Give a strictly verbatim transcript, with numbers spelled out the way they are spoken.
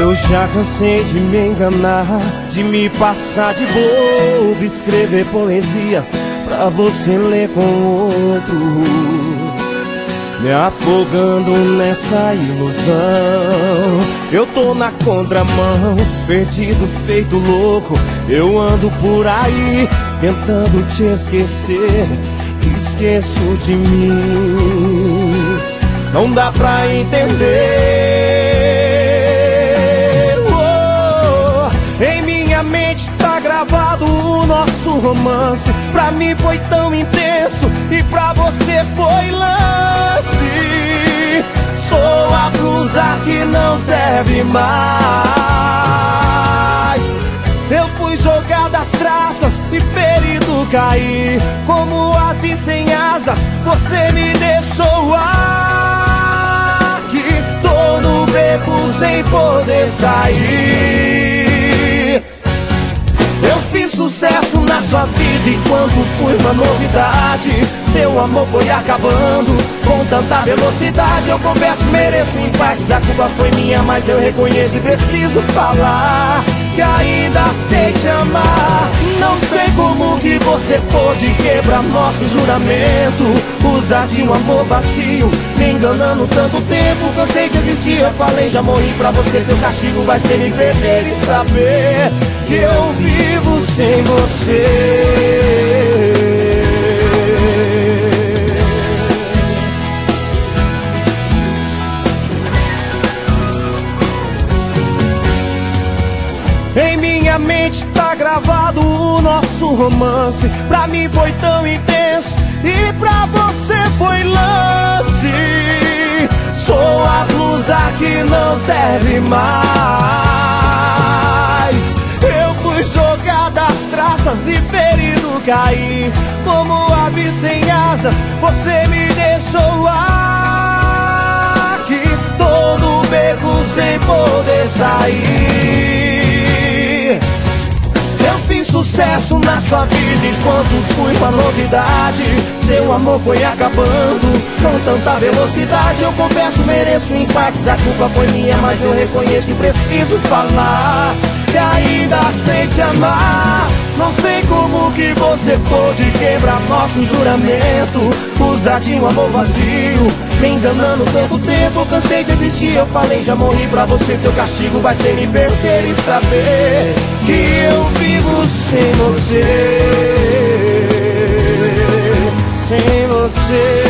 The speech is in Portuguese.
Eu já cansei de me enganar, de me passar de bobo, escrever poesias pra você ler com outro, me afogando nessa ilusão. Eu tô na contramão, perdido, feito louco. Eu ando por aí, tentando te esquecer, esqueço de mim. Não dá pra entender. Oh, em minha mente tá gravado o nosso romance. Pra mim foi tão intenso e pra você foi lance. Sou a blusa que não serve mais. Eu fui jogado às traças e ferido caí. Como ave sem asas, você me deixou aqui. Tô no beco sem poder sair. Eu fiz sucesso na sua vida enquanto fui uma novidade. Seu amor foi acabando com tanta velocidade. Eu confesso, mereço em partes, a culpa foi minha, mas eu reconheço e preciso falar que ainda sei te amar. Não sei como que você pôde quebrar nosso juramento, usar de um amor vazio, me enganando tanto tempo. Cansei de existir, eu falei, já morri pra você. Seu castigo vai ser me perder e saber que eu vivo sem você. Em minha mente tá gravado o nosso romance. Pra mim foi tão intenso e pra você foi lance. Sou a blusa que não serve mais. Eu fui jogada às traças e ferido caí. Como ave sem asas, você me deixou aqui. Tô no beco sem poder sair. Eu fiz sucesso na sua vida enquanto fui uma novidade. Seu amor foi acabando com tanta velocidade. Eu confesso, mereço em partes, a culpa foi minha, mas eu reconheço e preciso falar que ainda sei te amar. Não sei como que você pôde quebrar nosso juramento, usar de um amor vazio, me enganando tanto tempo. Cansei de existir, eu falei, já morri pra você. Seu castigo vai ser me perder e saber que eu vivo sem você. Sem você.